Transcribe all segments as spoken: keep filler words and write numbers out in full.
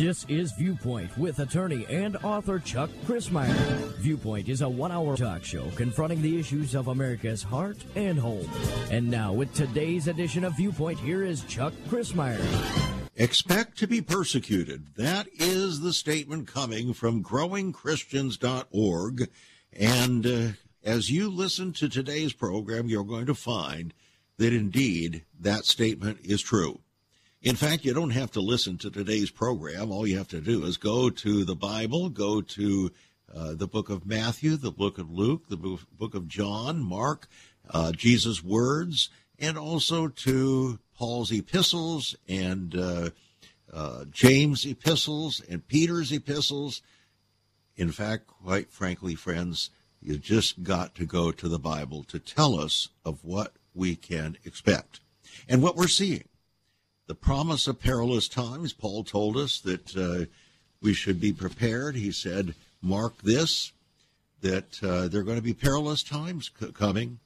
This is Viewpoint with attorney and author Chuck Crismier. Viewpoint is a one-hour talk show confronting the issues of America's heart and home. And now, with today's edition of Viewpoint, here is Chuck Crismier. Expect to be persecuted. That is the statement coming from growing christians dot org. And uh, as you listen to today's program, you're going to find that indeed that statement is true. In fact, you don't have to listen to today's program. All you have to do is go to the Bible, go to uh, the book of Matthew, the book of Luke, the book of John, Mark, uh, Jesus' words, and also to Paul's epistles and uh, uh, James' epistles and Peter's epistles. In fact, quite frankly, friends, you just got to go to the Bible to tell us of what we can expect and what we're seeing. The promise of perilous times, Paul told us that uh, we should be prepared. He said, mark this, that uh, there are going to be perilous times c- coming.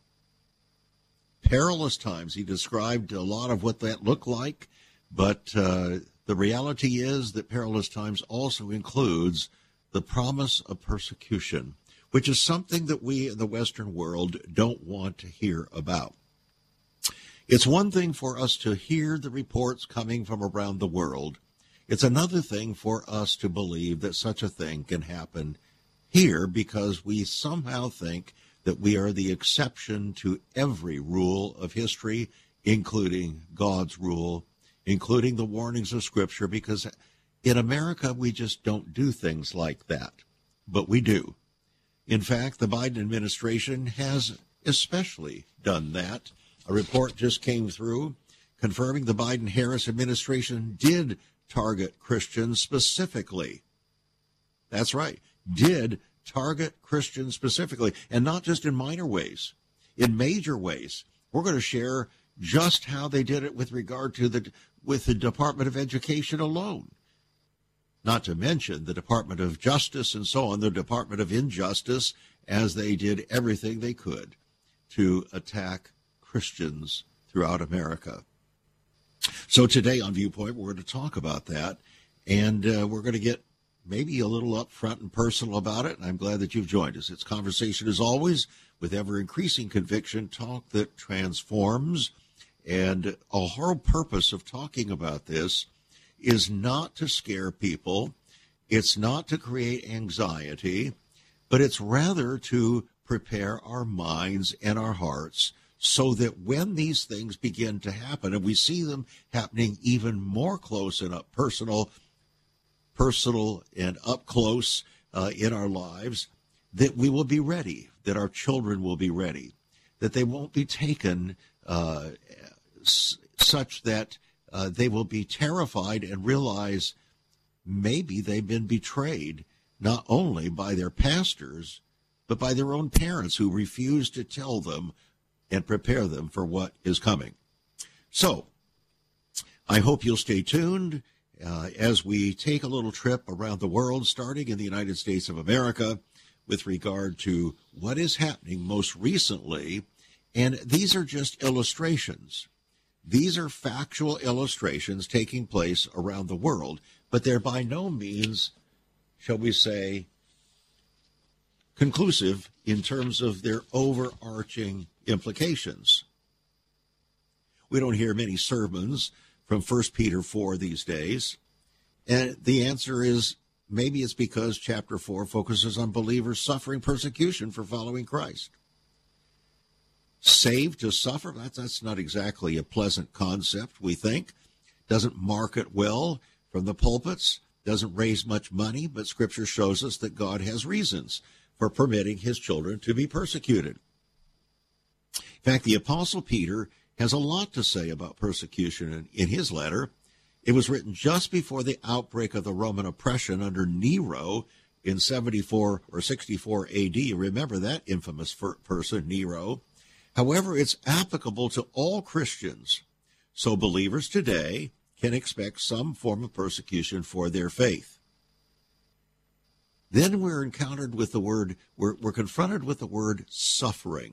Perilous times. He described a lot of what that looked like, but uh, the reality is that perilous times also includes the promise of persecution, which is something that we in the Western world don't want to hear about. It's one thing for us to hear the reports coming from around the world. It's another thing for us to believe that such a thing can happen here because we somehow think that we are the exception to every rule of history, including God's rule, including the warnings of Scripture, because in America we just don't do things like that. But we do. In fact, the Biden administration has especially done that. A report just came through confirming the Biden-Harris administration did target Christians specifically. That's right, did target Christians specifically, and not just in minor ways, in major ways. We're going to share just how they did it with regard to the with the Department of Education alone. Not to mention the Department of Justice and so on, the Department of Injustice, as they did everything they could to attack Christians throughout America. So today on Viewpoint, we're going to talk about that, and uh, we're going to get maybe a little upfront and personal about it, and I'm glad that you've joined us. It's conversation, as always, with ever-increasing conviction, talk that transforms, and a whole purpose of talking about this is not to scare people, it's not to create anxiety, but it's rather to prepare our minds and our hearts so that when these things begin to happen, and we see them happening even more close and up personal, personal and up close uh, in our lives, that we will be ready, that our children will be ready, that they won't be taken uh, s- such that uh, they will be terrified and realize maybe they've been betrayed not only by their pastors, but by their own parents who refuse to tell them and prepare them for what is coming. So, I hope you'll stay tuned uh, as we take a little trip around the world, starting in the United States of America, with regard to what is happening most recently. And these are just illustrations. These are factual illustrations taking place around the world, but they're by no means, shall we say, conclusive in terms of their overarching implications. We don't hear many sermons from First Peter four these days, and the answer is maybe it's because chapter four focuses on believers suffering persecution for following Christ. Saved to suffer, that's, that's not exactly a pleasant concept, we think. Doesn't market well from the pulpits, doesn't raise much money, but Scripture shows us that God has reasons for permitting his children to be persecuted. In fact, the Apostle Peter has a lot to say about persecution in, in his letter. It was written just before the outbreak of the Roman oppression under Nero in seventy-four or sixty-four A D. Remember that infamous person, Nero. However, it's applicable to all Christians. So believers today can expect some form of persecution for their faith. Then we're encountered with the word, we're, we're confronted with the word suffering.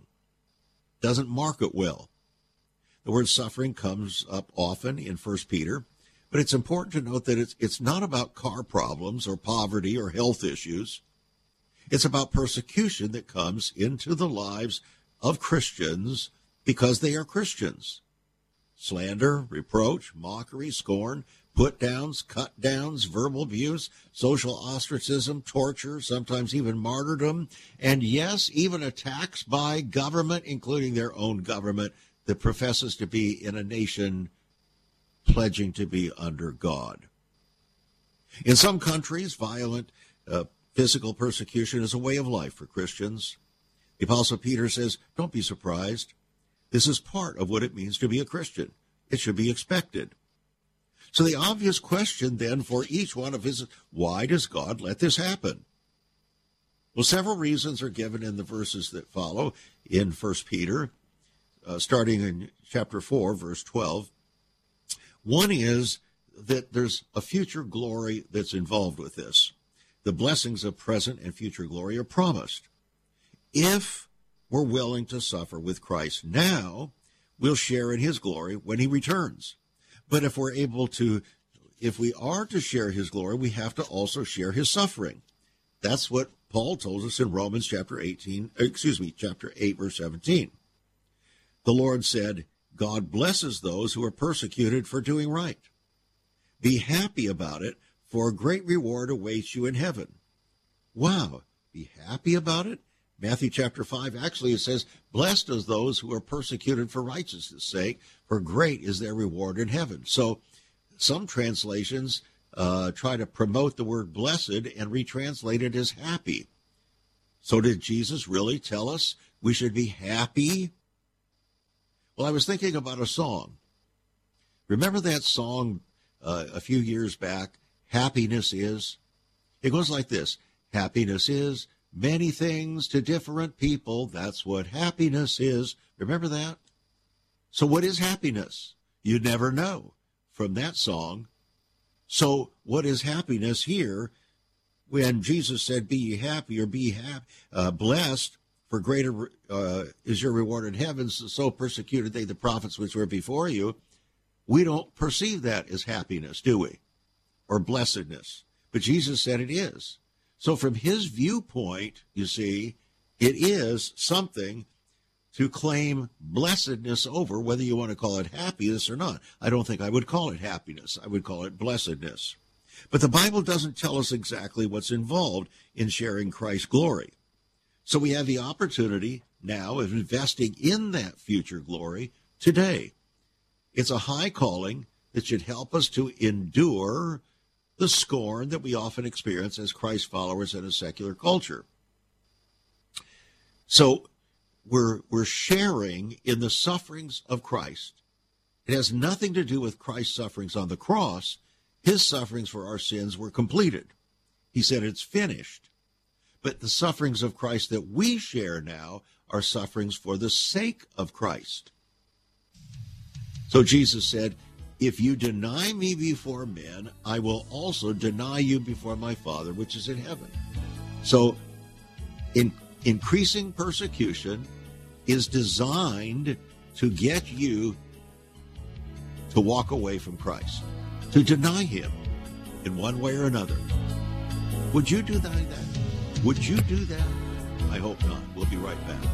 Doesn't mark it well. The word suffering comes up often in First Peter, but But it's important to note that it's, it's not about car problems or poverty or health issues. It's about persecution that comes into the lives of Christians because they are Christians. Slander, reproach, mockery, scorn, put-downs, cut-downs, verbal abuse, social ostracism, torture, sometimes even martyrdom, and yes, even attacks by government, including their own government, that professes to be in a nation pledging to be under God. In some countries, violent uh, physical persecution is a way of life for Christians. The Apostle Peter says, don't be surprised. This is part of what it means to be a Christian. It should be expected. So the obvious question then for each one of us is, why does God let this happen? Well, several reasons are given in the verses that follow in First Peter, uh, starting in chapter four, verse twelve. One is that there's a future glory that's involved with this. The blessings of present and future glory are promised. If we're willing to suffer with Christ now, we'll share in his glory when he returns. But if we're able to, if we are to share his glory, we have to also share his suffering. That's what Paul told us in Romans chapter eighteen, excuse me, chapter eight, verse seventeen. The Lord said, God blesses those who are persecuted for doing right. Be happy about it, for a great reward awaits you in heaven. Wow, be happy about it? Matthew chapter five, actually it says, blessed are those who are persecuted for righteousness' sake, for great is their reward in heaven. So some translations uh, try to promote the word blessed and retranslate it as happy. So did Jesus really tell us we should be happy? Well, I was thinking about a song. Remember that song uh, a few years back, Happiness Is? It goes like this. Happiness is many things to different people. That's what happiness is. Remember that? So what is happiness? You never know from that song. So what is happiness here when Jesus said, be ye happy or be happy, uh, blessed, for greater uh, is your reward in heaven, so persecuted they the prophets which were before you. We don't perceive that as happiness, do we? Or blessedness. But Jesus said it is. So from his viewpoint, you see, it is something to claim blessedness over, whether you want to call it happiness or not. I don't think I would call it happiness. I would call it blessedness. But the Bible doesn't tell us exactly what's involved in sharing Christ's glory. So we have the opportunity now of investing in that future glory today. It's a high calling that should help us to endure the scorn that we often experience as Christ followers in a secular culture. So we're, we're sharing in the sufferings of Christ. It has nothing to do with Christ's sufferings on the cross. His sufferings for our sins were completed. He said it's finished. But the sufferings of Christ that we share now are sufferings for the sake of Christ. So Jesus said, if you deny me before men, I will also deny you before my Father, which is in heaven. So in, increasing persecution is designed to get you to walk away from Christ, to deny him in one way or another. Would you do that? Would you do that? I hope not. We'll be right back.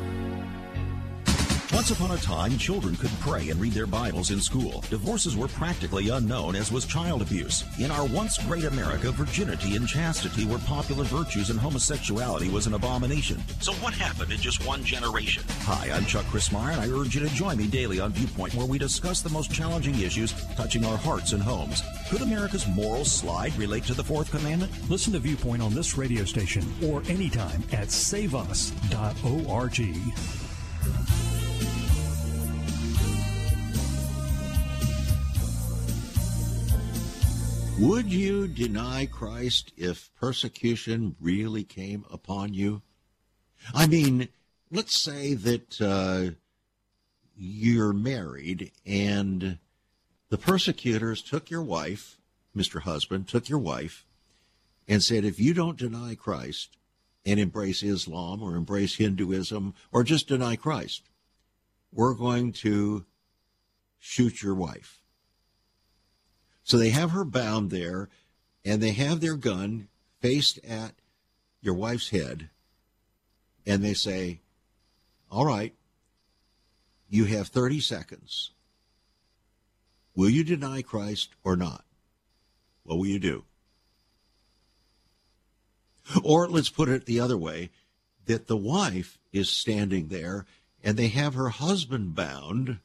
Once upon a time, children could pray and read their Bibles in school. Divorces were practically unknown, as was child abuse. In our once great America, virginity and chastity were popular virtues and homosexuality was an abomination. So what happened in just one generation? Hi, I'm Chuck Christmeyer, and I urge you to join me daily on Viewpoint, where we discuss the most challenging issues touching our hearts and homes. Could America's moral slide relate to the Fourth Commandment? Listen to Viewpoint on this radio station or anytime at save us dot org. Would you deny Christ if persecution really came upon you? I mean, let's say that uh, you're married and the persecutors took your wife, Mister Husband, took your wife and said, if you don't deny Christ and embrace Islam or embrace Hinduism or just deny Christ, we're going to shoot your wife. So they have her bound there, and they have their gun faced at your wife's head, and they say, all right, you have thirty seconds. Will you deny Christ or not? What will you do? Or let's put it the other way, that the wife is standing there and they have her husband bound,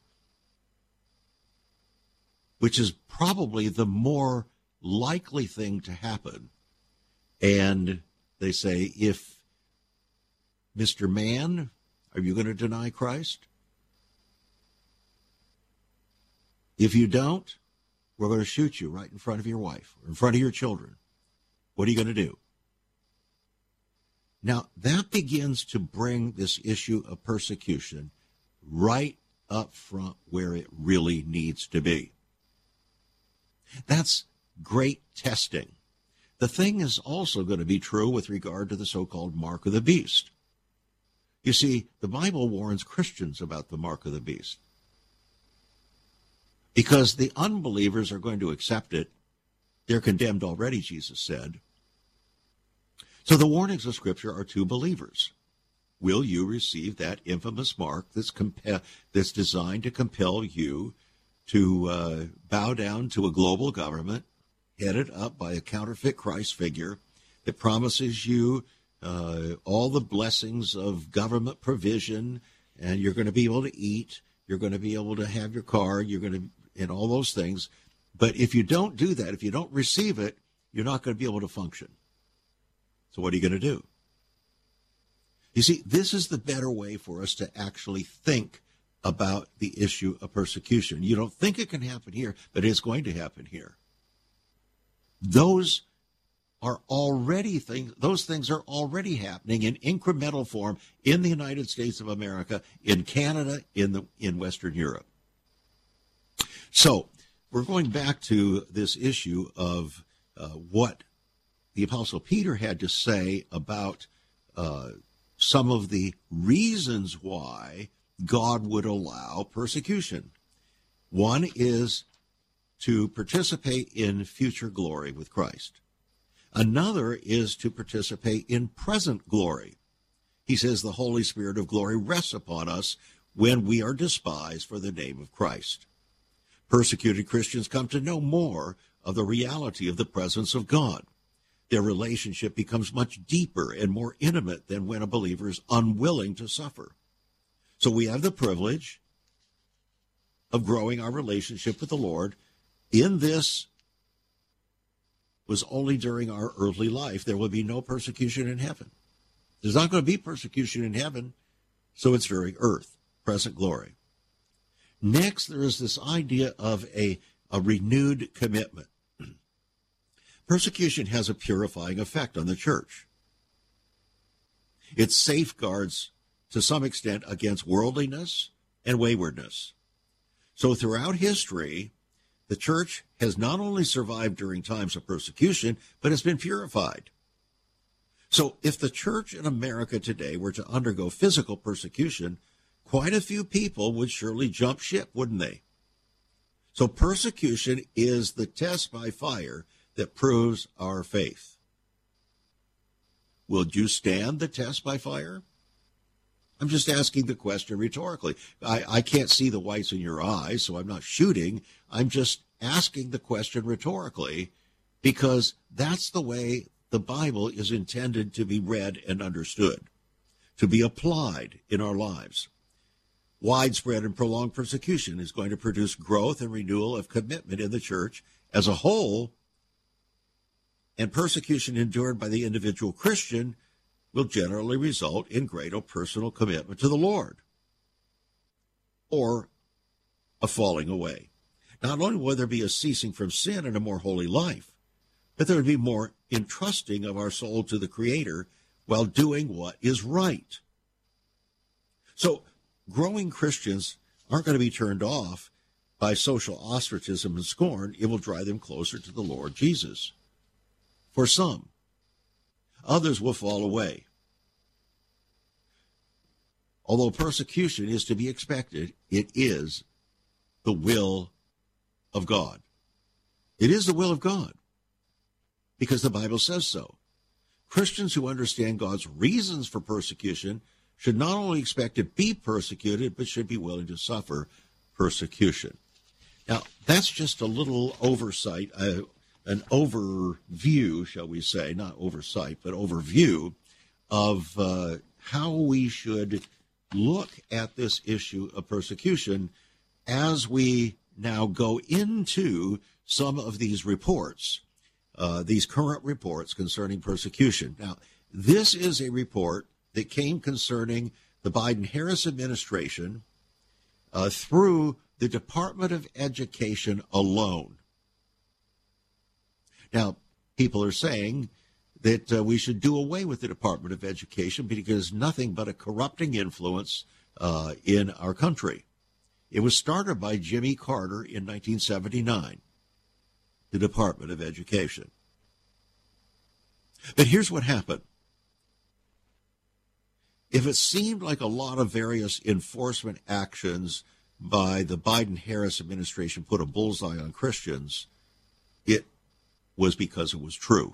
which is probably the more likely thing to happen. And they say, if Mister Man, are you going to deny Christ? If you don't, we're going to shoot you right in front of your wife or in front of your children. What are you going to do? Now, that begins to bring this issue of persecution right up front where it really needs to be. That's great testing. The thing is also going to be true with regard to the so-called mark of the beast. You see, the Bible warns Christians about the mark of the beast, because the unbelievers are going to accept it. They're condemned already, Jesus said. So the warnings of Scripture are to believers. Will you receive that infamous mark that's, compa- that's designed to compel you to uh, bow down to a global government headed up by a counterfeit Christ figure that promises you uh, all the blessings of government provision, and you're going to be able to eat, you're going to be able to have your car, you're going to, and all those things. But if you don't do that, if you don't receive it, you're not going to be able to function. So what are you going to do? You see, this is the better way for us to actually think about the issue of persecution. You don't think it can happen here, but it's going to happen here. Those are already things, those things are already happening in incremental form in the United States of America, in Canada, in the in Western Europe. So we're going back to this issue of uh, what the Apostle Peter had to say about uh, some of the reasons why God would allow persecution. One is to participate in future glory with Christ. Another is to participate in present glory. He says the Holy Spirit of glory rests upon us when we are despised for the name of Christ. Persecuted Christians come to know more of the reality of the presence of God. Their relationship becomes much deeper and more intimate than when a believer is unwilling to suffer. So we have the privilege of growing our relationship with the Lord. In this was only during our earthly life. There will be no persecution in heaven. There's not going to be persecution in heaven, so it's during earth, present glory. Next, there is this idea of a, a renewed commitment. Persecution has a purifying effect on the church. It safeguards, to some extent, against worldliness and waywardness. So throughout history, the church has not only survived during times of persecution, but has been purified. So if the church in America today were to undergo physical persecution, quite a few people would surely jump ship, wouldn't they? So persecution is the test by fire that proves our faith. Will you stand the test by fire? I'm just asking the question rhetorically. I, I can't see the whites in your eyes, so I'm not shooting. I'm just asking the question rhetorically, because that's the way the Bible is intended to be read and understood, to be applied in our lives. Widespread and prolonged persecution is going to produce growth and renewal of commitment in the church as a whole, and persecution endured by the individual Christian will generally result in greater personal commitment to the Lord, or a falling away. Not only will there be a ceasing from sin and a more holy life, but there would be more entrusting of our soul to the Creator while doing what is right. So growing Christians aren't going to be turned off by social ostracism and scorn. It will drive them closer to the Lord Jesus. For some, others will fall away. Although persecution is to be expected, it is the will of God. It is the will of God, because the Bible says so. Christians who understand God's reasons for persecution should not only expect to be persecuted, but should be willing to suffer persecution. Now, that's just a little oversight, uh, an overview, shall we say, not oversight, but overview of uh, how we should look at this issue of persecution as we now go into some of these reports, uh, these current reports concerning persecution. Now, this is a report that came concerning the Biden-Harris administration uh, through the Department of Education alone. Now, people are saying that uh, we should do away with the Department of Education because it's nothing but a corrupting influence uh, in our country. It was started by Jimmy Carter in nineteen seventy-nine, the Department of Education. But here's what happened. If it seemed like a lot of various enforcement actions by the Biden-Harris administration put a bullseye on Christians, it was because it was true.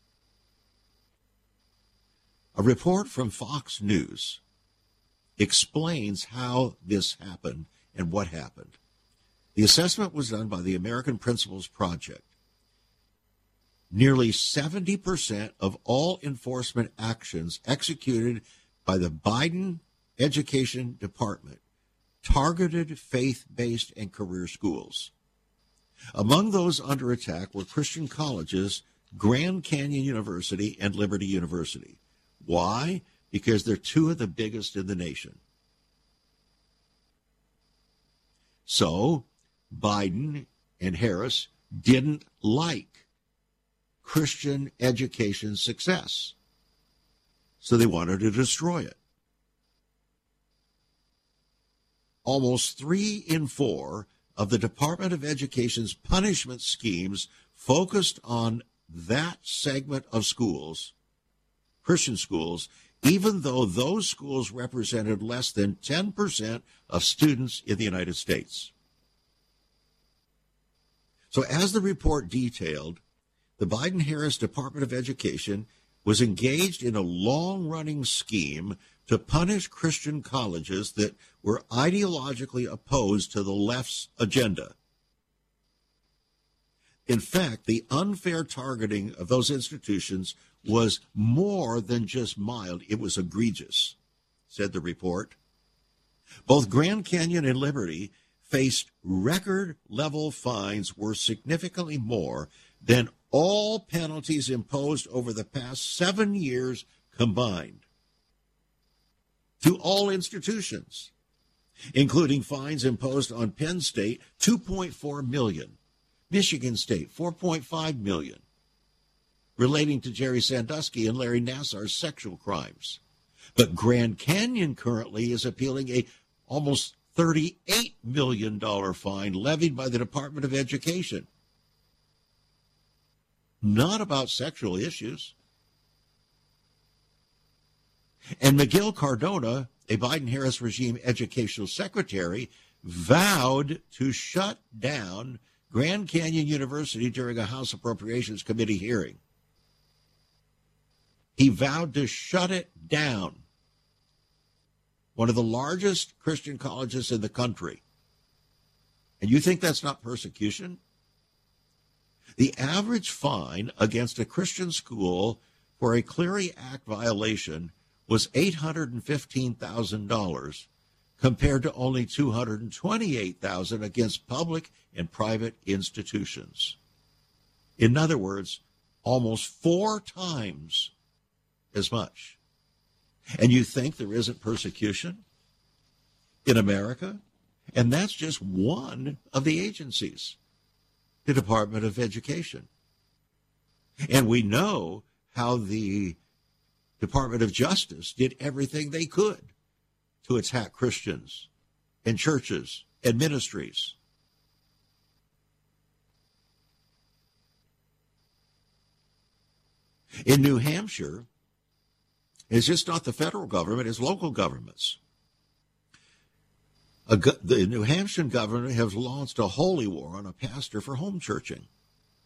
A report from Fox News explains how this happened and what happened. The assessment was done by the American Principles Project. Nearly seventy percent of all enforcement actions executed by the Biden Education Department targeted faith-based and career schools. Among those under attack were Christian colleges, Grand Canyon University and Liberty University. Why? Because they're two of the biggest in the nation. So, Biden and Harris didn't like Christian education success. So they wanted to destroy it. Almost three in four of the Department of Education's punishment schemes focused on that segment of schools, Christian schools, even though those schools represented less than ten percent of students in the United States. So as the report detailed, the Biden-Harris Department of Education was engaged in a long-running scheme to punish Christian colleges that were ideologically opposed to the left's agenda. In fact, the unfair targeting of those institutions was more than just mild. It was egregious, said the report. Both Grand Canyon and Liberty faced record-level fines worth significantly more than all penalties imposed over the past seven years combined to all institutions, including fines imposed on Penn State, two point four million dollars, Michigan State, four point five million dollars, relating to Jerry Sandusky and Larry Nassar's sexual crimes. But Grand Canyon currently is appealing a almost thirty-eight million dollars fine levied by the Department of Education. Not about sexual issues. And Miguel Cardona, a Biden-Harris regime educational secretary, vowed to shut down Grand Canyon University during a House Appropriations Committee hearing. He vowed to shut it down. One of the largest Christian colleges in the country. And you think that's not persecution? The average fine against a Christian school for a Clery Act violation was eight hundred fifteen thousand dollars compared to only two hundred twenty-eight thousand dollars against public and private institutions. In other words, almost four times as much. And you think there isn't persecution in America? And that's just one of the agencies, the Department of Education. And we know how the Department of Justice did everything they could to attack Christians and churches and ministries. In New Hampshire, it's just not the federal government, it's local governments. A, the New Hampshire government has launched a holy war on a pastor for home churching.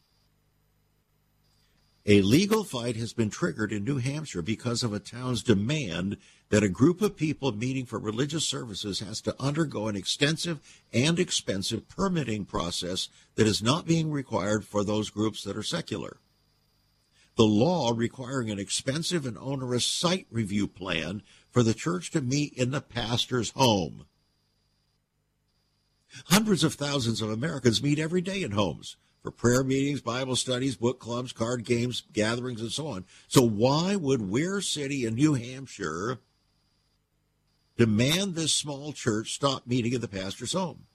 A legal fight has been triggered in New Hampshire because of a town's demand that a group of people meeting for religious services has to undergo an extensive and expensive permitting process that is not being required for those groups that are secular. The law requiring an expensive and onerous site review plan for the church to meet in the pastor's home. Hundreds of thousands of Americans meet every day in homes for prayer meetings, Bible studies, book clubs, card games, gatherings, and so on. So why would Weir City in New Hampshire demand this small church stop meeting in the pastor's home?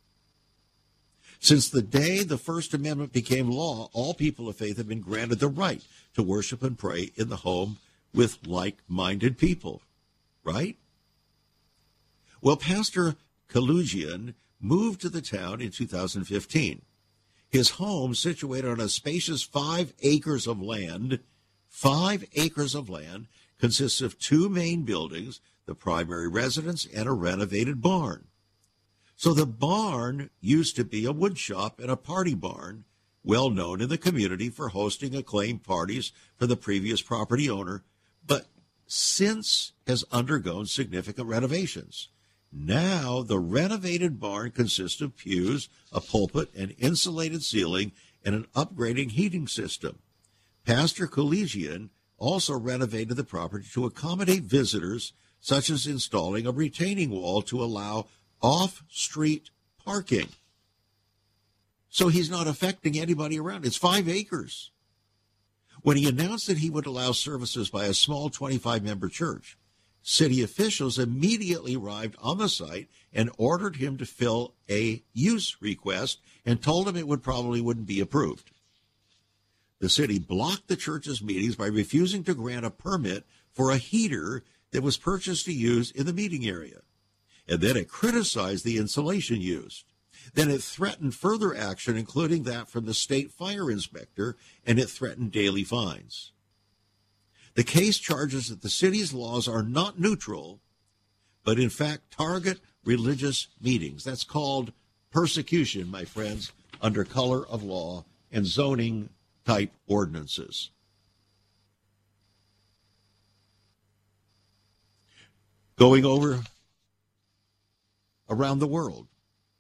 Since the day the First Amendment became law, all people of faith have been granted the right to worship and pray in the home with like-minded people, right? Well, Pastor Kalugian moved to the town in two thousand fifteen. His home, situated on a spacious five acres of land, five acres of land, consists of two main buildings, the primary residence and a renovated barn. So the barn used to be a wood shop and a party barn, well known in the community for hosting acclaimed parties for the previous property owner, but since has undergone significant renovations. Now, the renovated barn consists of pews, a pulpit, an insulated ceiling, and an upgrading heating system. Pastor Collegian also renovated the property to accommodate visitors, such as installing a retaining wall to allow off-street parking. So he's not affecting anybody around. It's five acres. When he announced that he would allow services by a small twenty-five member church, city officials immediately arrived on the site and ordered him to fill a use request and told him it would probably wouldn't be approved. The city blocked the church's meetings by refusing to grant a permit for a heater that was purchased to use in the meeting area. And then it criticized the insulation used. Then it threatened further action, including that from the state fire inspector, and it threatened daily fines. The case charges that the city's laws are not neutral, but in fact target religious meetings. That's called persecution, my friends, under color of law and zoning type ordinances. Going over around the world,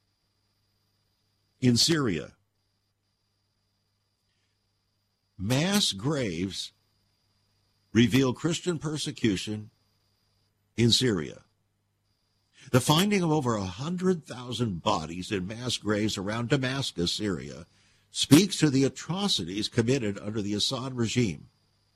in Syria, mass graves reveal Christian persecution in Syria. The finding of over one hundred thousand bodies in mass graves around Damascus, Syria, speaks to the atrocities committed under the Assad regime.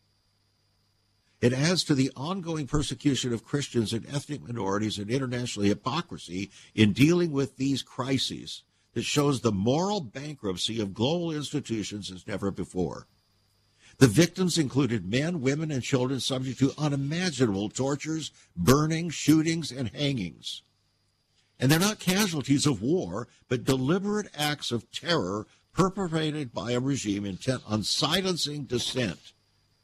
It adds to the ongoing persecution of Christians and ethnic minorities and international hypocrisy in dealing with these crises that shows the moral bankruptcy of global institutions as never before. The victims included men, women, and children subject to unimaginable tortures, burning, shootings, and hangings. And they're not casualties of war, but deliberate acts of terror perpetrated by a regime intent on silencing dissent,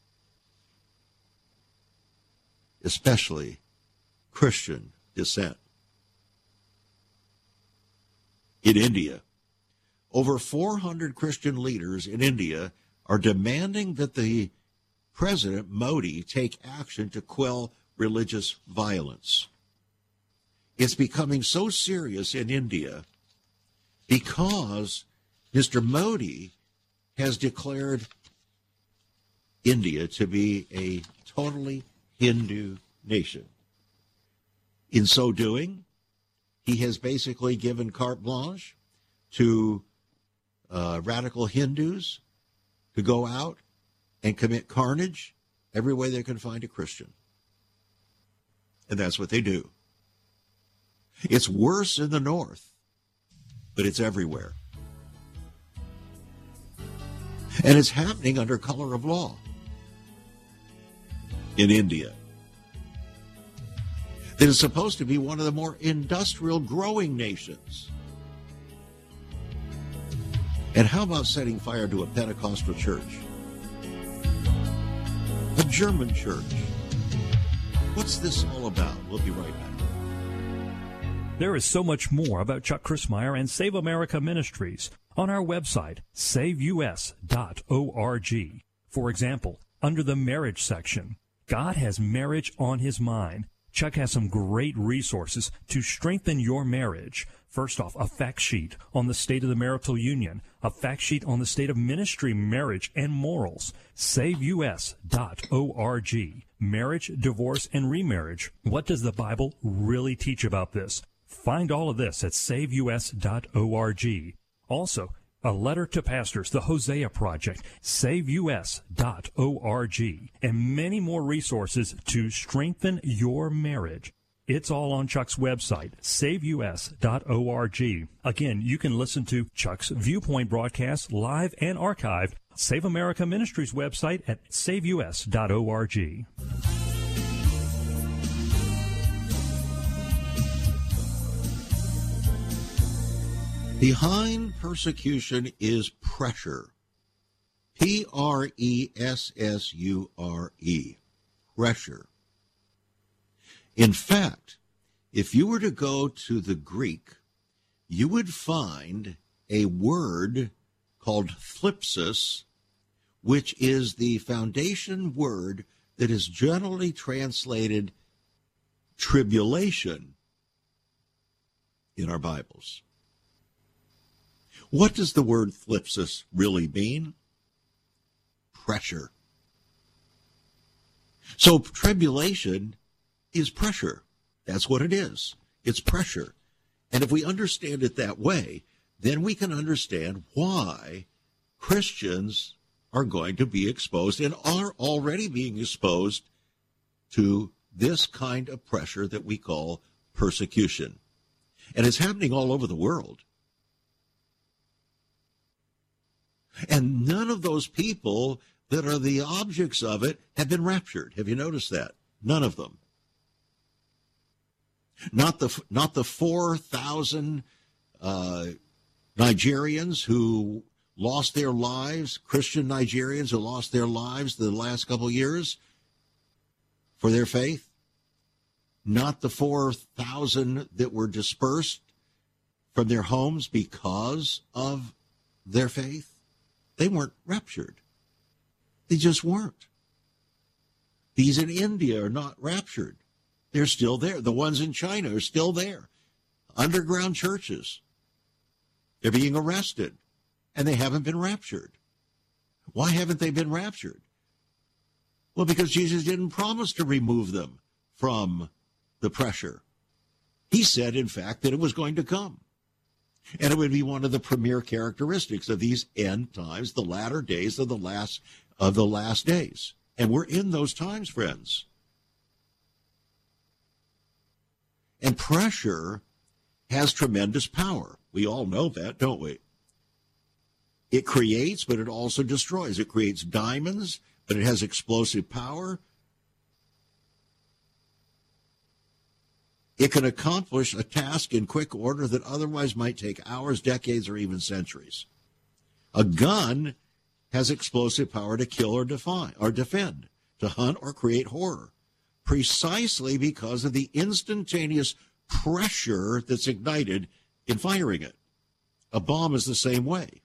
especially Christian dissent. In India, over four hundred Christian leaders in India are demanding that the President Modi take action to quell religious violence. It's becoming so serious in India because Mister Modi has declared India to be a totally Hindu nation. In so doing, he has basically given carte blanche to uh, radical Hindus to go out and commit carnage every way they can find a Christian. And that's what they do. It's worse in the north, but it's everywhere. And it's happening under color of law in India. That is supposed to be one of the more industrial growing nations. And how about setting fire to a Pentecostal church? A German church? What's this all about? We'll be right back. There is so much more about Chuck Crismier and Save America Ministries on our website, save u s dot org. For example, under the marriage section, God has marriage on his mind. Chuck has some great resources to strengthen your marriage. First off, a fact sheet on the state of the marital union, a fact sheet on the state of ministry, marriage, and morals. save U S dot org. Marriage, divorce, and remarriage. What does the Bible really teach about this? Find all of this at save U S dot org. Also, a letter to pastors, the Hosea Project, save U S dot org, and many more resources to strengthen your marriage. It's all on Chuck's website, save U S dot org. Again, you can listen to Chuck's Viewpoint broadcast live and archived. Save America Ministries website at save U S dot org. Behind persecution is pressure. P R E S S U R E. Pressure. In fact, if you were to go to the Greek, you would find a word called thlipsis, which is the foundation word that is generally translated tribulation in our Bibles. What does the word thlipsis really mean? Pressure. So tribulation is pressure. That's what it is. It's pressure. And if we understand it that way, then we can understand why Christians are going to be exposed and are already being exposed to this kind of pressure that we call persecution. And it's happening all over the world. And none of those people that are the objects of it have been raptured. Have you noticed that? None of them. Not the not the four thousand uh, Nigerians who lost their lives, Christian Nigerians who lost their lives the last couple of years for their faith. Not the four thousand that were dispersed from their homes because of their faith. They weren't raptured. They just weren't. These in India are not raptured. They're still there. The ones in China are still there. Underground churches. They're being arrested, and they haven't been raptured. Why haven't they been raptured? Well, because Jesus didn't promise to remove them from the pressure. He said, in fact, that it was going to come. And it would be one of the premier characteristics of these end times, the latter days of the last of the last days. And we're in those times, friends. And pressure has tremendous power. We all know that, don't we? It creates, but it also destroys. It creates diamonds, but it has explosive power. It can accomplish a task in quick order that otherwise might take hours, decades, or even centuries. A gun has explosive power to kill or defy, or defend, to hunt or create horror, precisely because of the instantaneous pressure that's ignited in firing it. A bomb is the same way.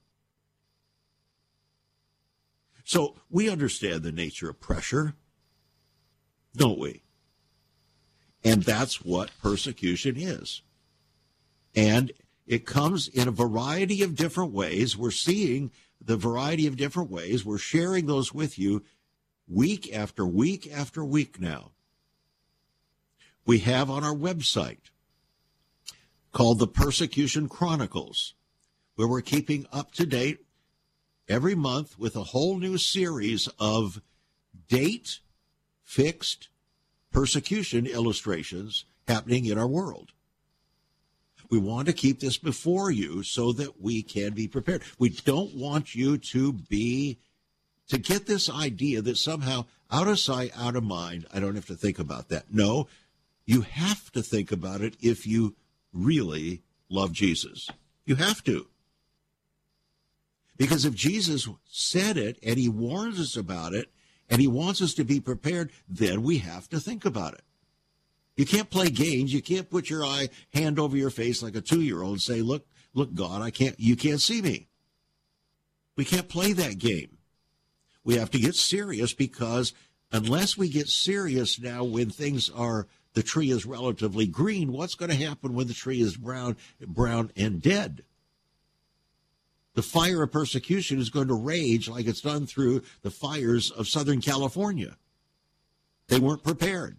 So we understand the nature of pressure, don't we? And that's what persecution is. And it comes in a variety of different ways. We're seeing the variety of different ways. We're sharing those with you week after week after week now. We have on our website called the Persecution Chronicles, where we're keeping up to date every month with a whole new series of date-fixed persecution illustrations happening in our world. We want to keep this before you so that we can be prepared. We don't want you to be, to get this idea that somehow out of sight, out of mind, I don't have to think about that. No, you have to think about it if you really love Jesus. You have to. Because if Jesus said it and he warns us about it and he wants us to be prepared, then we have to think about it. You can't play games. You can't put your eye, hand over your face like a two-year-old and say, look, look, God, I can't, you can't see me. We can't play that game. We have to get serious, because unless we get serious now when things are, the tree is relatively green, what's going to happen when the tree is brown, brown and dead? The fire of persecution is going to rage like it's done through the fires of Southern California. They weren't prepared.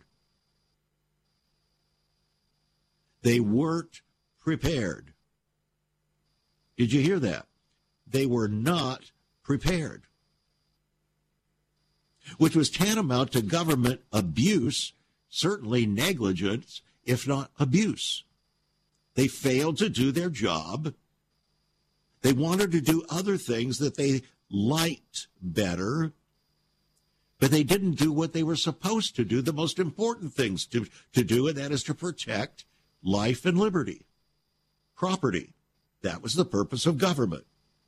They weren't prepared. Did you hear that? They were not prepared. Which was tantamount to government abuse, certainly negligence, if not abuse. They failed to do their job. They wanted to do other things that they liked better, but they didn't do what they were supposed to do, the most important things to, to do, and that is to protect life and liberty, property. That was the purpose of government.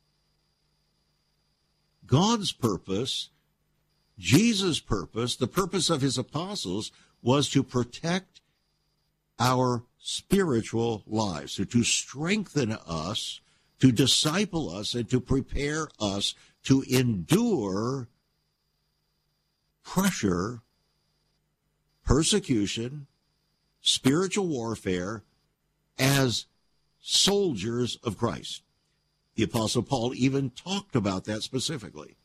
God's purpose, Jesus' purpose, the purpose of his apostles was to protect our spiritual lives, so to strengthen us, to disciple us, and to prepare us to endure pressure, persecution, spiritual warfare as soldiers of Christ. The Apostle Paul even talked about that specifically.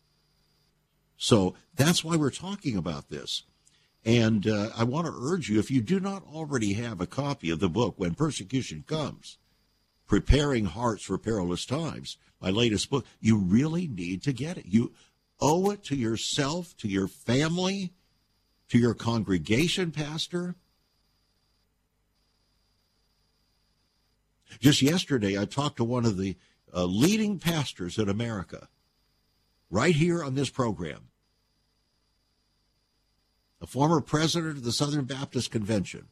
So that's why we're talking about this. And uh, I want to urge you, if you do not already have a copy of the book, When Persecution Comes, Preparing Hearts for Perilous Times, my latest book, you really need to get it. You owe it to yourself, to your family, to your congregation pastor. Just yesterday, I talked to one of the uh, leading pastors in America, right here on this program, a former president of the Southern Baptist Convention,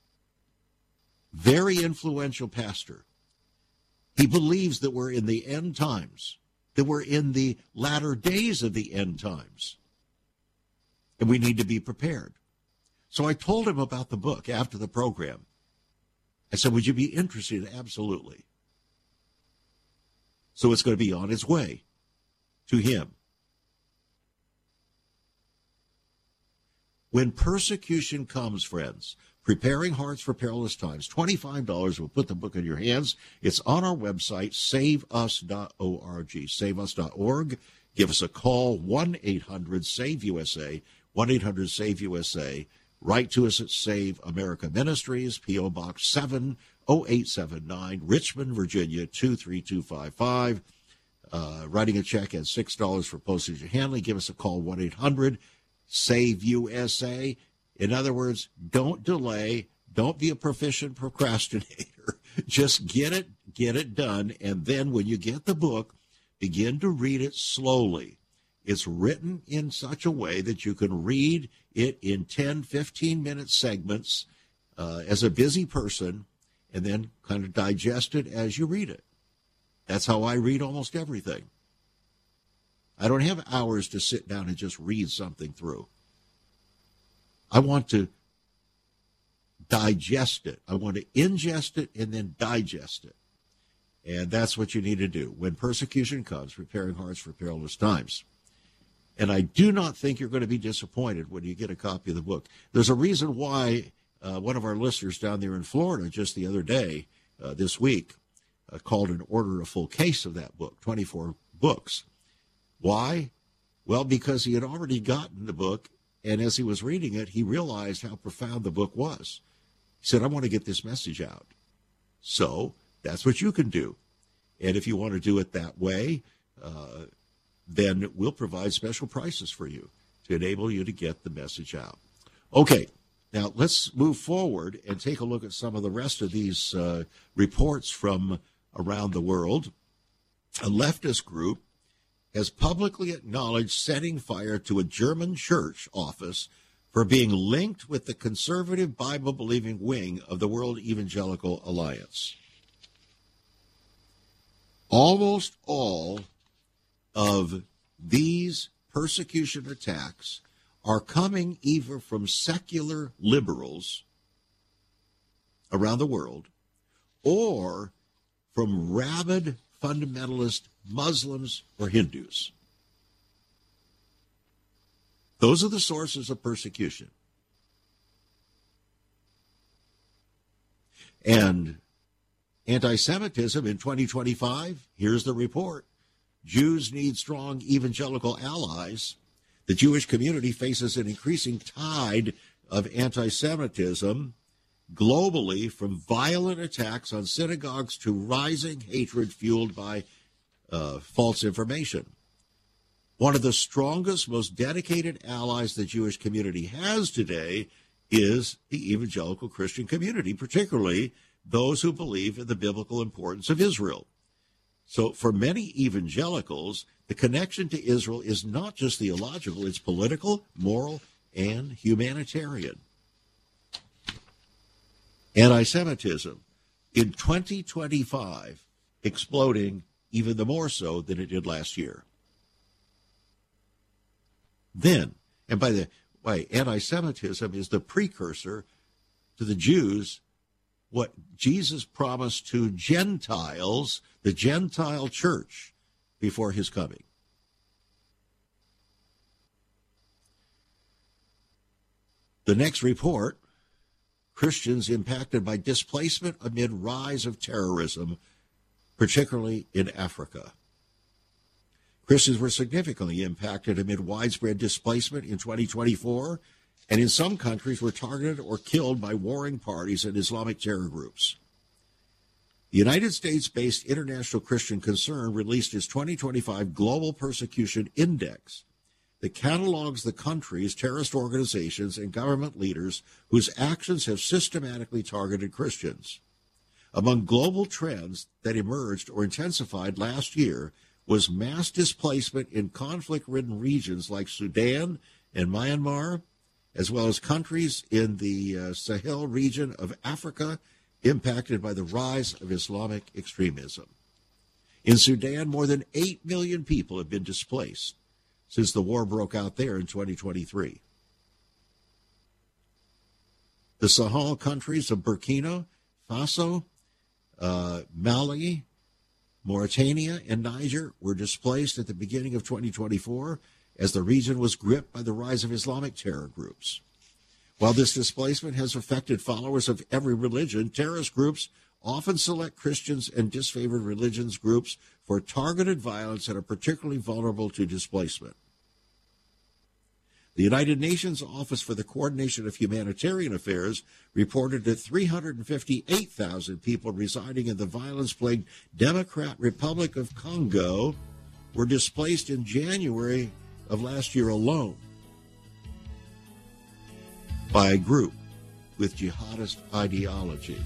very influential pastor. He believes that we're in the end times, that we're in the latter days of the end times, and we need to be prepared. So I told him about the book after the program. I said, would you be interested? Absolutely. So it's going to be on its way to him. When Persecution Comes, friends, Preparing Hearts for Perilous Times, twenty-five dollars will put the book in your hands. It's on our website, save us dot org, save us dot org. Give us a call, one eight hundred save U S A, one eight hundred save U S A. Write to us at Save America Ministries, P O. Box seven oh eight seven nine, Richmond, Virginia, two three two five five. Uh, writing a check at six dollars for postage and handling. Give us a call, one eight hundred save U S A. In other words, don't delay. Don't be a proficient procrastinator. Just get it, get it done. And then when you get the book, begin to read it slowly. It's written in such a way that you can read it in ten, fifteen minute segments uh, as a busy person, and then kind of digest it as you read it. That's how I read almost everything. I don't have hours to sit down and just read something through. I want to digest it. I want to ingest it and then digest it. And that's what you need to do. When Persecution Comes, Preparing Hearts for Perilous Times. And I do not think you're going to be disappointed when you get a copy of the book. There's a reason why uh, one of our listeners down there in Florida just the other day, uh, this week, uh, called and ordered a full case of that book, twenty-four books. Why? Well, because he had already gotten the book, and as he was reading it, he realized how profound the book was. He said, I want to get this message out. So that's what you can do. And if you want to do it that way, uh, then we'll provide special prices for you to enable you to get the message out. Okay, now let's move forward and take a look at some of the rest of these uh, reports from around the world. A leftist group has publicly acknowledged setting fire to a German church office for being linked with the conservative Bible-believing wing of the World Evangelical Alliance. Almost all of these persecution attacks are coming either from secular liberals around the world or from rabid fundamentalist Muslims or Hindus. Those are the sources of persecution. And anti-Semitism in twenty twenty-five, here's the report. Jews need strong evangelical allies. The Jewish community faces an increasing tide of anti-Semitism globally, from violent attacks on synagogues to rising hatred fueled by uh, false information. One of the strongest, most dedicated allies the Jewish community has today is the evangelical Christian community, particularly those who believe in the biblical importance of Israel. So for many evangelicals, the connection to Israel is not just theological, it's political, moral, and humanitarian. Anti-Semitism in twenty twenty-five exploding even the more so than it did last year. Then, and by the way, anti-Semitism is the precursor to the Jews, what Jesus promised to Gentiles, the Gentile church, before his coming. The next report, Christians impacted by displacement amid rise of terrorism, particularly in Africa. Christians were significantly impacted amid widespread displacement in twenty twenty-four, and in some countries were targeted or killed by warring parties and Islamic terror groups. The United States-based International Christian Concern released its twenty twenty-five Global Persecution Index that catalogs the countries, terrorist organizations, and government leaders whose actions have systematically targeted Christians. Among global trends that emerged or intensified last year was mass displacement in conflict-ridden regions like Sudan and Myanmar, as well as countries in the uh, Sahel region of Africa impacted by the rise of Islamic extremism. In Sudan, more than eight million people have been displaced since the war broke out there in twenty twenty-three. The Sahel countries of Burkina Faso, uh, Mali, Mauritania, and Niger were displaced at the beginning of twenty twenty-four as the region was gripped by the rise of Islamic terror groups. While this displacement has affected followers of every religion, terrorist groups often select Christians and disfavored religions groups for targeted violence and are particularly vulnerable to displacement. The United Nations Office for the Coordination of Humanitarian Affairs reported that three hundred fifty-eight thousand people residing in the violence-plagued Democratic Republic of Congo were displaced in January of last year alone by a group with jihadist ideology.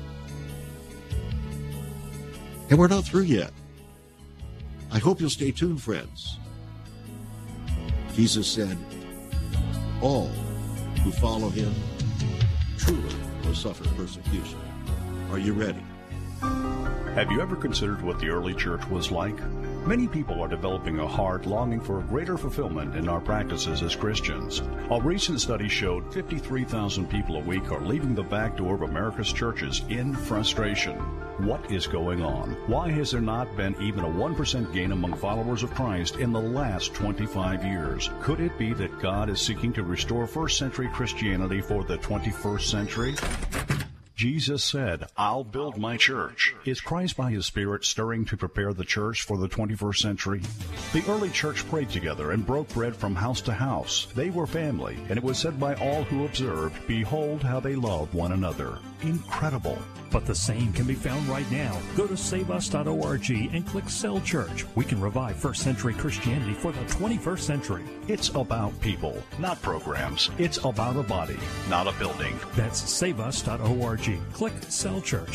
And we're not through yet. I hope you'll stay tuned, friends. Jesus said, all who follow him truly will suffer persecution. Are you ready? Have you ever considered what the early church was like? Many people are developing a heart longing for a greater fulfillment in our practices as Christians. A recent study showed fifty-three thousand people a week are leaving the back door of America's churches in frustration. What is going on? Why has there not been even a one percent gain among followers of Christ in the last twenty-five years? Could it be that God is seeking to restore first century Christianity for the twenty-first century? Jesus said, I'll build my church. Is Christ by his Spirit stirring to prepare the church for the twenty-first century? The early church prayed together and broke bread from house to house. They were family, and it was said by all who observed, behold how they love one another. Incredible. But the same can be found right now. Go to save us dot org and click Cell Church. We can revive first century Christianity for the twenty-first century. It's about people, not programs. It's about a body, not a building. That's save us dot org. Click Cell Church.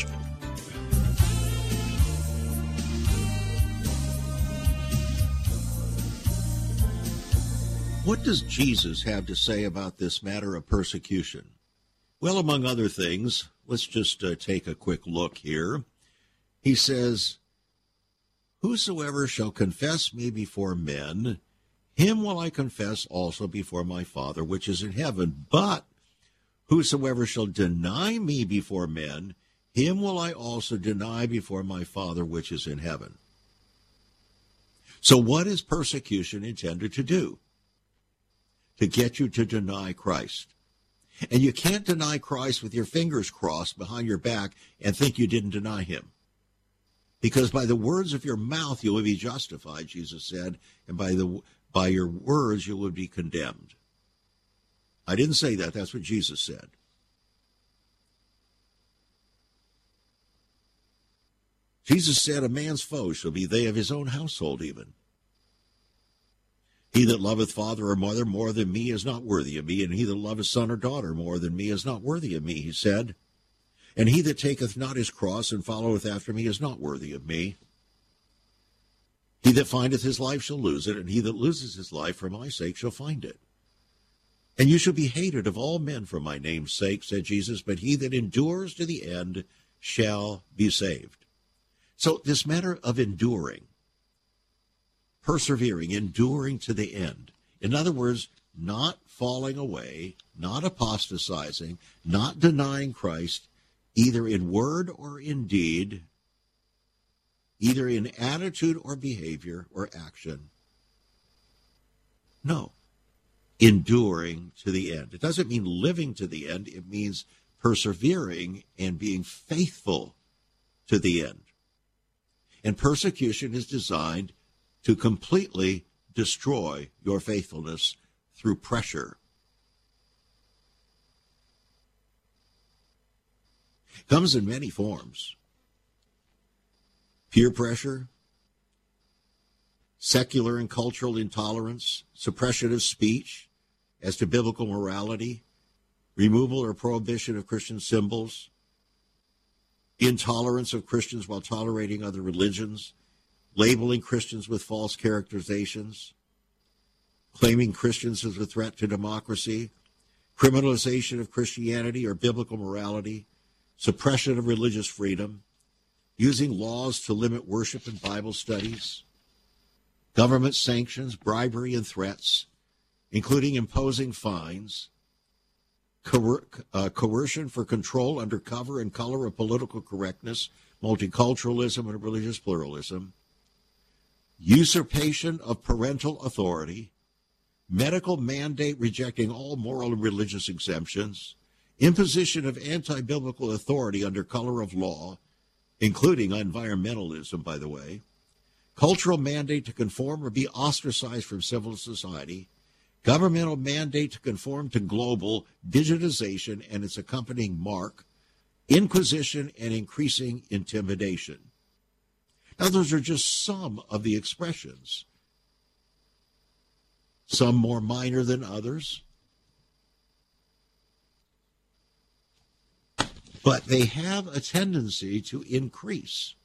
What does Jesus have to say about this matter of persecution? Well, among other things, let's just uh, take a quick look here. He says, whosoever shall confess me before men, him will I confess also before my Father which is in heaven. But whosoever shall deny me before men, him will I also deny before my Father which is in heaven. So what is persecution intended to do? to get you to deny Christ. And you can't deny Christ with your fingers crossed behind your back and think you didn't deny him. Because by the words of your mouth you will be justified, Jesus said, and by the by your words you will be condemned. I didn't say that. That's what Jesus said. Jesus said, a man's foe shall be they of his own household even. He that loveth father or mother more than me is not worthy of me, and he that loveth son or daughter more than me is not worthy of me, he said. And he that taketh not his cross and followeth after me is not worthy of me. He that findeth his life shall lose it, and he that loses his life for my sake shall find it. And you shall be hated of all men for my name's sake, said Jesus, but he that endures to the end shall be saved. So this matter of enduring, persevering, enduring to the end. In other words, not falling away, not apostatizing, not denying Christ, either in word or in deed, either in attitude or behavior or action. No, enduring to the end. It doesn't mean living to the end. It means persevering and being faithful to the end. And persecution is designed to completely destroy your faithfulness through pressure. It comes in many forms. Peer pressure, secular and cultural intolerance, suppression of speech as to biblical morality, removal or prohibition of Christian symbols, intolerance of Christians while tolerating other religions, labeling Christians with false characterizations, claiming Christians as a threat to democracy, criminalization of Christianity or biblical morality, suppression of religious freedom, using laws to limit worship and Bible studies, government sanctions, bribery and threats, including imposing fines, coer- uh, coercion for control under cover and color of political correctness, multiculturalism and religious pluralism, usurpation of parental authority, medical mandate rejecting all moral and religious exemptions, imposition of anti-biblical authority under color of law, including environmentalism, by the way, cultural mandate to conform or be ostracized from civil society, governmental mandate to conform to global digitization and its accompanying mark, inquisition, and increasing intimidation. Now, those are just some of the expressions, some more minor than others, but they have a tendency to increase.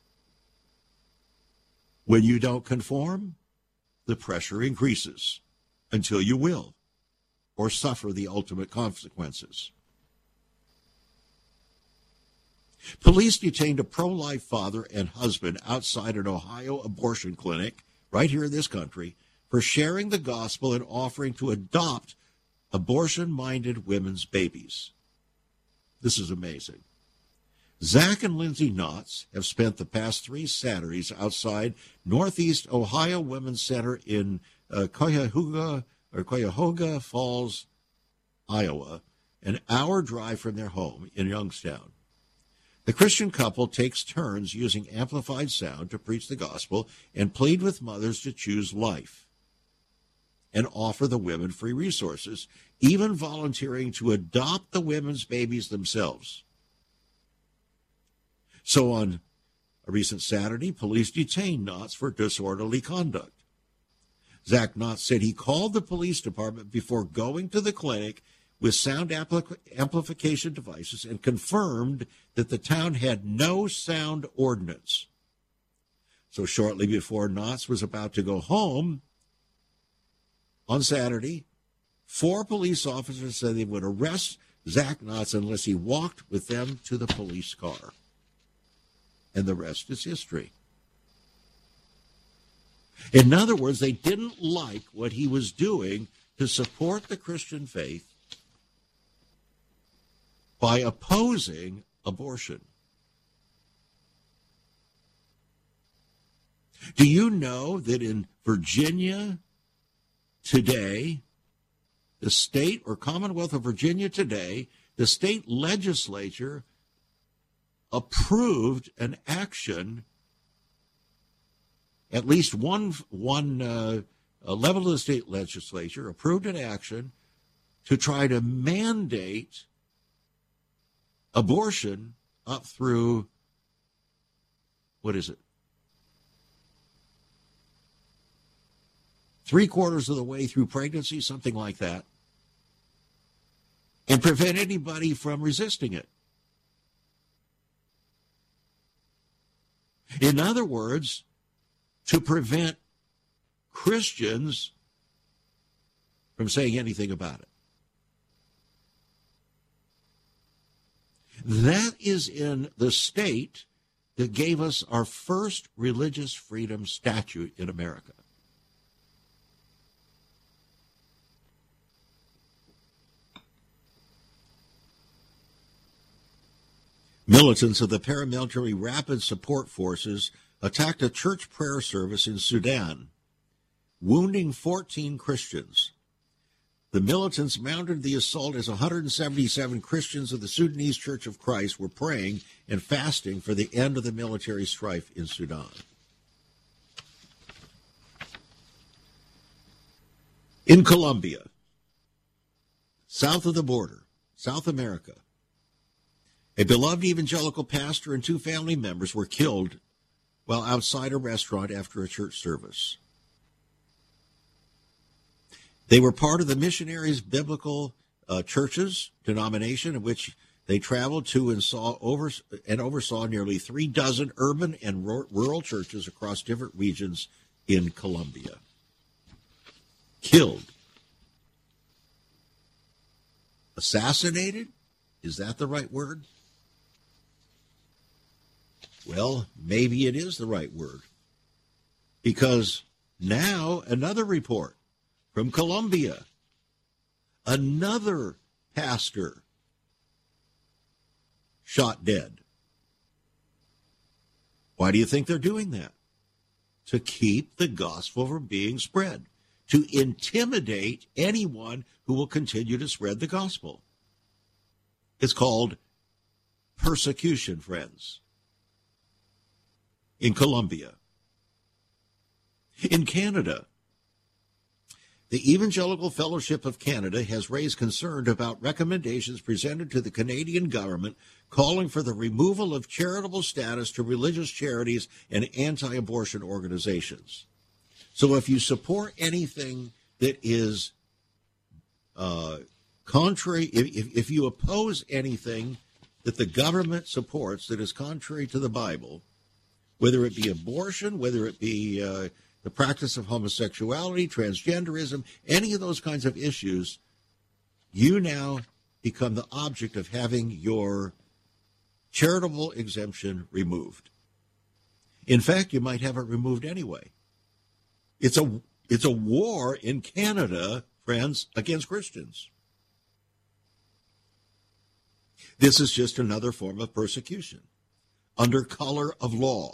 When you don't conform, the pressure increases until you will or suffer the ultimate consequences. Police detained a pro-life father and husband outside an Ohio abortion clinic, right here in this country, for sharing the gospel and offering to adopt abortion-minded women's babies. This is amazing. Zach and Lindsay Knotts have spent the past three Saturdays outside Northeast Ohio Women's Center in uh, Cuyahoga, or Cuyahoga Falls, Iowa, an hour drive from their home in Youngstown. The Christian couple takes turns using amplified sound to preach the gospel and plead with mothers to choose life and offer the women free resources, even volunteering to adopt the women's babies themselves. So on a recent Saturday, police detained Knotts for disorderly conduct. Zach Knotts said he called the police department before going to the clinic with sound ampli- amplification devices and confirmed that the town had no sound ordinance. So shortly before Knotts was about to go home on Saturday, four police officers said they would arrest Zach Knotts unless he walked with them to the police car. And the rest is history. In other words, they didn't like what he was doing to support the Christian faith by opposing abortion. Do you know that in Virginia today, the state or Commonwealth of Virginia today, the state legislature approved an action, at least one, one uh, level of the state legislature approved an action to try to mandate abortion up through, what is it? Three quarters of the way through pregnancy, something like that, and prevent anybody from resisting it. In other words, to prevent Christians from saying anything about it. That is in the state that gave us our first religious freedom statute in America. Militants of the paramilitary Rapid Support Forces attacked a church prayer service in Sudan, wounding fourteen Christians. The militants mounted the assault as one hundred seventy-seven Christians of the Sudanese Church of Christ were praying and fasting for the end of the military strife in Sudan. In Colombia, south of the border, South America, a beloved evangelical pastor and two family members were killed while outside a restaurant after a church service. They were part of the Missionaries Biblical uh, Churches denomination, in which they traveled to and saw over and oversaw nearly three dozen urban and rural churches across different regions in Colombia. Killed. Assassinated? Is that the right word? Well, maybe it is the right word, because now another report from Colombia, another pastor shot dead. Why do you think they're doing that? To keep the gospel from being spread, to intimidate anyone who will continue to spread the gospel. It's called persecution, friends. In Colombia. In Canada, the Evangelical Fellowship of Canada has raised concern about recommendations presented to the Canadian government calling for the removal of charitable status to religious charities and anti-abortion organizations. So if you support anything that is uh, contrary, if, if you oppose anything that the government supports that is contrary to the Bible, whether it be abortion, whether it be uh, the practice of homosexuality, transgenderism, any of those kinds of issues, you now become the object of having your charitable exemption removed. In fact, you might have it removed anyway. It's a, it's a war in Canada, friends, against Christians. This is just another form of persecution under color of law.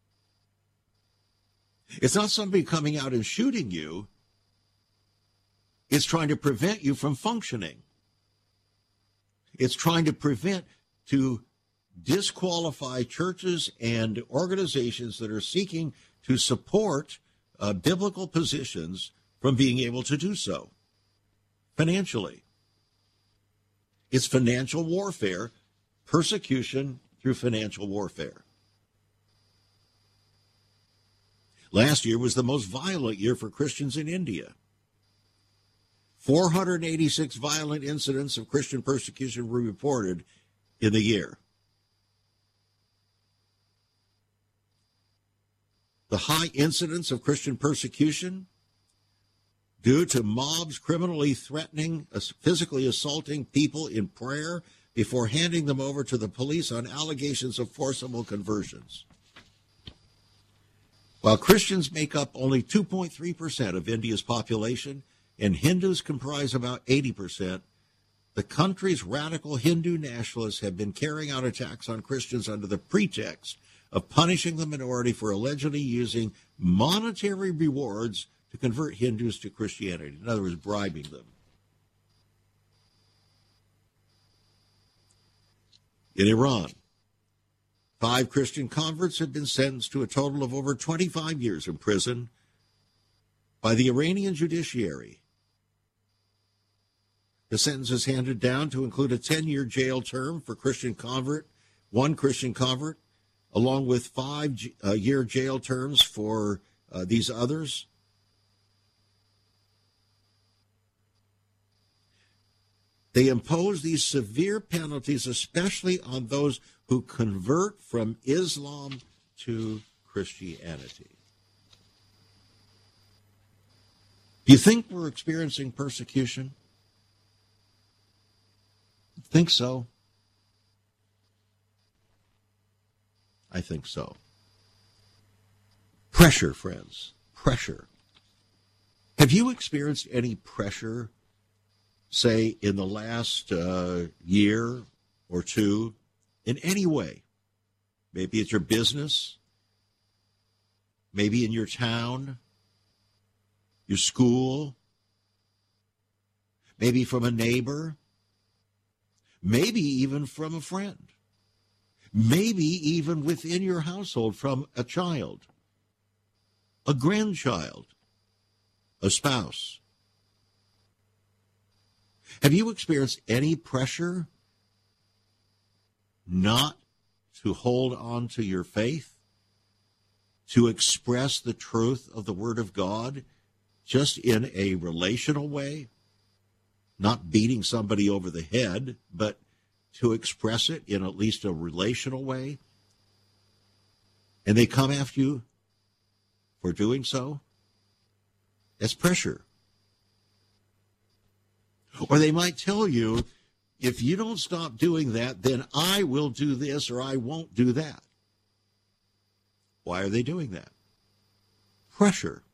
It's not somebody coming out and shooting you. It's trying to prevent you from functioning. It's trying to prevent, to disqualify churches and organizations that are seeking to support uh, biblical positions from being able to do so financially. It's financial warfare, persecution through financial warfare. Last year was the most violent year for Christians in India. four hundred eighty-six violent incidents of Christian persecution were reported in the year. The high incidence of Christian persecution due to mobs criminally threatening, physically assaulting people in prayer before handing them over to the police on allegations of forcible conversions. While Christians make up only two point three percent of India's population and Hindus comprise about eighty percent, the country's radical Hindu nationalists have been carrying out attacks on Christians under the pretext of punishing the minority for allegedly using monetary rewards to convert Hindus to Christianity. In other words, bribing them. In Iran, five Christian converts have been sentenced to a total of over twenty-five years in prison by the Iranian judiciary. The sentence is handed down to include a ten-year jail term for Christian convert, one Christian convert, along with five-year uh, jail terms for uh, these others. They impose these severe penalties, especially on those who convert from Islam to Christianity. Do you think we're experiencing persecution? Think so? I think so. Pressure, friends. Pressure. Have you experienced any pressure, say, in the last uh, year or two, in any way? Maybe it's your business, maybe in your town, your school, maybe from a neighbor, maybe even from a friend, maybe even within your household from a child, a grandchild, a spouse. Have you experienced any pressure not to hold on to your faith, to express the truth of the Word of God just in a relational way, not beating somebody over the head, but to express it in at least a relational way, and they come after you for doing so? That's pressure. Or they might tell you, if you don't stop doing that, then I will do this or I won't do that. Why are they doing that? Pressure.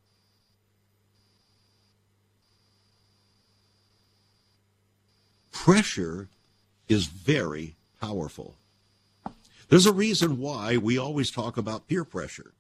Pressure is very powerful. There's a reason why we always talk about peer pressure.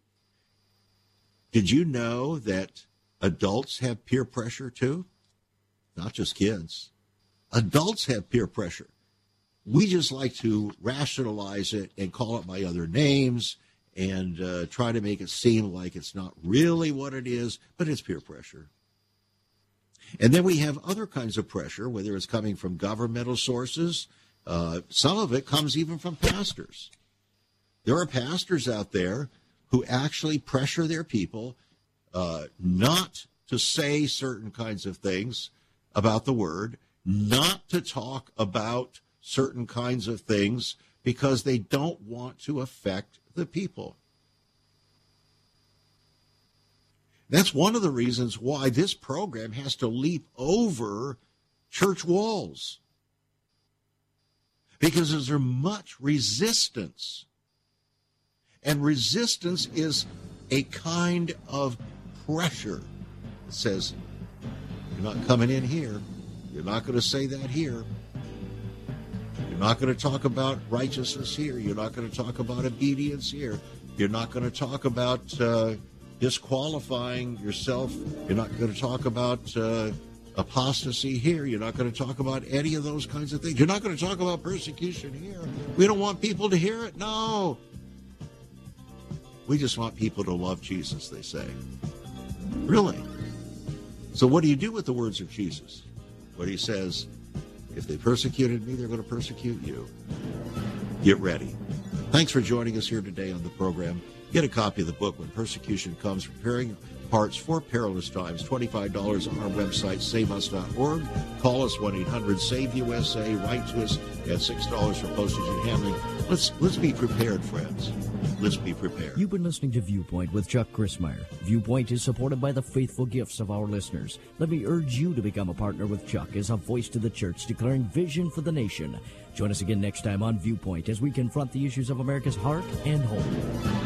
Did you know that adults have peer pressure too? Not just kids. Adults have peer pressure. We just like to rationalize it and call it by other names and uh, try to make it seem like it's not really what it is, but it's peer pressure. And then we have other kinds of pressure, whether it's coming from governmental sources. Uh, some of it comes even from pastors. There are pastors out there who actually pressure their people uh, not to say certain kinds of things about the Word, not to talk about certain kinds of things because they don't want to affect the people. That's one of the reasons why this program has to leap over church walls, because there's much resistance. And resistance is a kind of pressure. It says, you're not coming in here. You're not going to say that here. You're not going to talk about righteousness here. You're not going to talk about obedience here. You're not going to talk about uh, disqualifying yourself. You're not going to talk about uh, apostasy here. You're not going to talk about any of those kinds of things. You're not going to talk about persecution here. We don't want people to hear it. No. We just want people to love Jesus, they say. Really? So what do you do with the words of Jesus? What he says, if they persecuted me, they're going to persecute you. Get ready. Thanks for joining us here today on the program. Get a copy of the book, When Persecution Comes, Preparing Hearts for Perilous Times, twenty-five dollars on our website, save us dot org. Call us, one eight hundred save U S A. Write to us at six dollars for postage and handling. Let's, let's be prepared, friends. Let's be prepared. You've been listening to Viewpoint with Chuck Crismier. Viewpoint is supported by the faithful gifts of our listeners. Let me urge you to become a partner with Chuck as a voice to the church declaring vision for the nation. Join us again next time on Viewpoint as we confront the issues of America's heart and home.